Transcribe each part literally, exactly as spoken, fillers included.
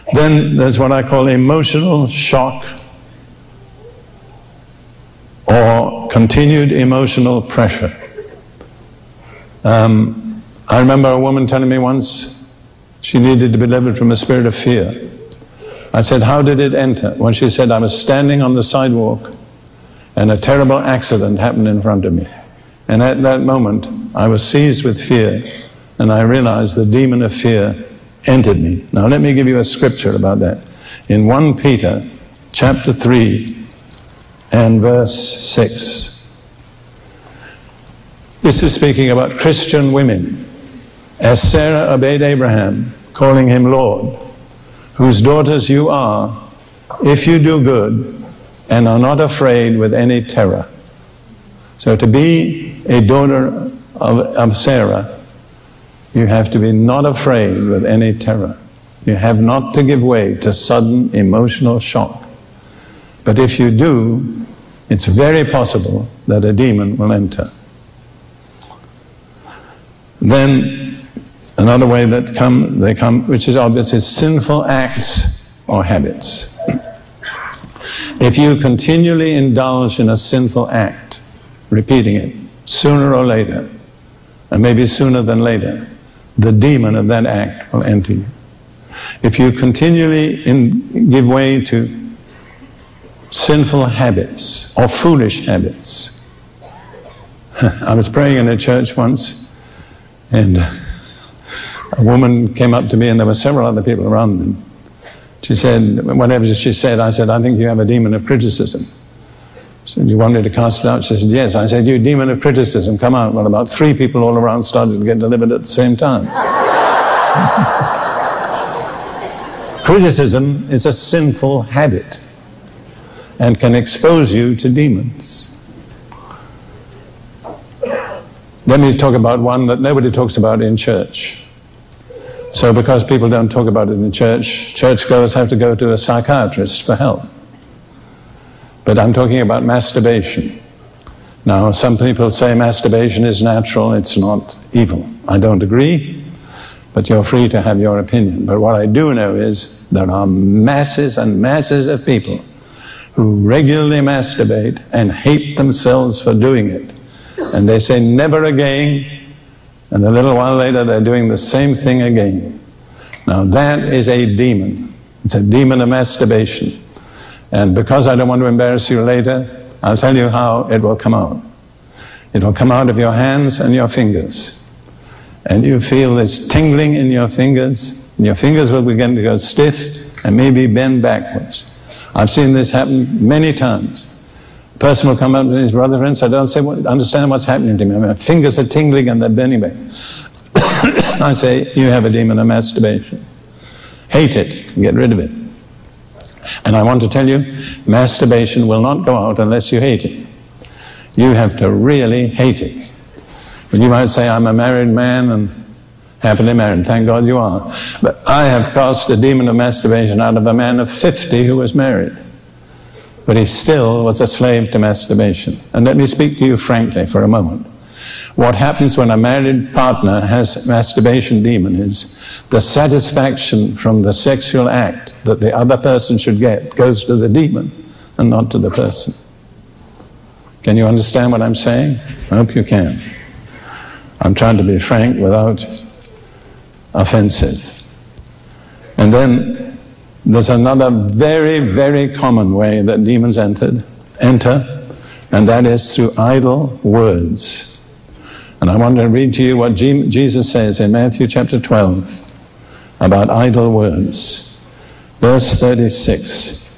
Then there's what I call emotional shock or continued emotional pressure. Um, I remember a woman telling me once she needed to be delivered from a spirit of fear. I said, how did it enter? When she said, I was standing on the sidewalk and a terrible accident happened in front of me. And at that moment, I was seized with fear, and I realized the demon of fear entered me. Now let me give you a scripture about that. In First Peter chapter three and verse six. This is speaking about Christian women. As Sarah obeyed Abraham, calling him Lord, whose daughters you are, if you do good and are not afraid with any terror. So to be a daughter of, of Sarah, you have to be not afraid with any terror. You have not to give way to sudden emotional shock. But if you do, it's very possible that a demon will enter. Then another way that come they come, which is obvious, is sinful acts or habits. If you continually indulge in a sinful act, repeating it, sooner or later, and maybe sooner than later, the demon of that act will enter you. If you continually in, give way to sinful habits or foolish habits. I was praying in a church once, and a woman came up to me, and there were several other people around them. She said, whatever she said, I said, I think you have a demon of criticism. She said, you want me to cast it out? She said, yes. I said, you demon of criticism, come out. Well, about three people all around started to get delivered at the same time. Criticism is a sinful habit and can expose you to demons. Let me talk about one that nobody talks about in church. So because people don't talk about it in church, churchgoers have to go to a psychiatrist for help. But I'm talking about masturbation. Now, some people say masturbation is natural, it's not evil. I don't agree, but you're free to have your opinion. But what I do know is there are masses and masses of people who regularly masturbate and hate themselves for doing it. And they say, never again, and a little while later they're doing the same thing again. Now that is a demon. It's a demon of masturbation. And because I don't want to embarrass you later, I'll tell you how it will come out. It will come out of your hands and your fingers. And you feel this tingling in your fingers, and your fingers will begin to go stiff and maybe bend backwards. I've seen this happen many times. A person will come up to his brother, friends, I don't say, understand what's happening to me. My fingers are tingling and they're bending back. I say, you have a demon of masturbation. Hate it, get rid of it. And I want to tell you, masturbation will not go out unless you hate it. You have to really hate it. But you might say, I'm a married man and happily married. Thank God you are. But I have cast a demon of masturbation out of a man of fifty who was married. But he still was a slave to masturbation. And let me speak to you frankly for a moment. What happens when a married partner has masturbation demon is the satisfaction from the sexual act that the other person should get goes to the demon and not to the person. Can you understand what I'm saying? I hope you can. I'm trying to be frank without offensive. And then there's another very, very common way that demons entered, enter, and that is through idle words. And I want to read to you what Jesus says in Matthew chapter twelve about idle words. Verse thirty-six.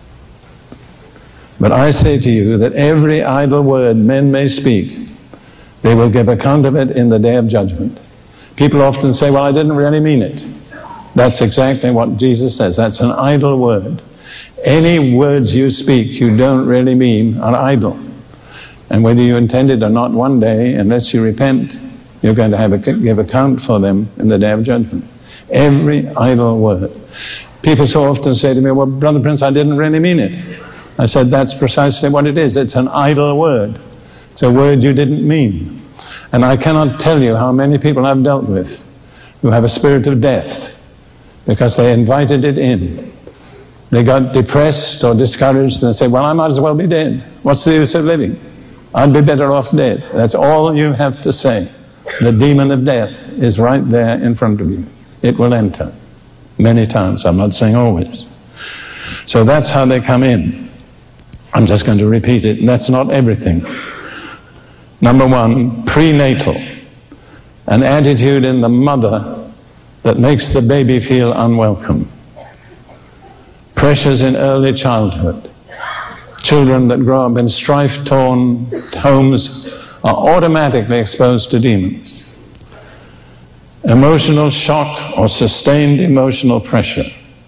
But I say to you that every idle word men may speak, they will give account of it in the day of judgment. People often say, well, I didn't really mean it. That's exactly what Jesus says. That's an idle word. Any words you speak you don't really mean are idle. And whether you intend it or not, one day, unless you repent, you're going to have a, give account for them in the day of judgment. Every idle word. People so often say to me, well, Brother Prince, I didn't really mean it. I said, that's precisely what it is. It's an idle word. It's a word you didn't mean. And I cannot tell you how many people I've dealt with who have a spirit of death because they invited it in. They got depressed or discouraged and they said, well, I might as well be dead. What's the use of living? I'd be better off dead. That's all you have to say. The demon of death is right there in front of you. It will enter many times. I'm not saying always. So that's how they come in. I'm just going to repeat it. That's not everything. Number one, prenatal. An attitude in the mother that makes the baby feel unwelcome. Pressures in early childhood. Children that grow up in strife-torn homes are automatically exposed to demons. Emotional shock or sustained emotional pressure.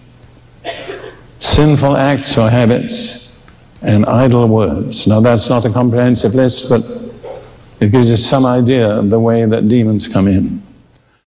Sinful acts or habits, and idle words. Now that's not a comprehensive list, but it gives you some idea of the way that demons come in.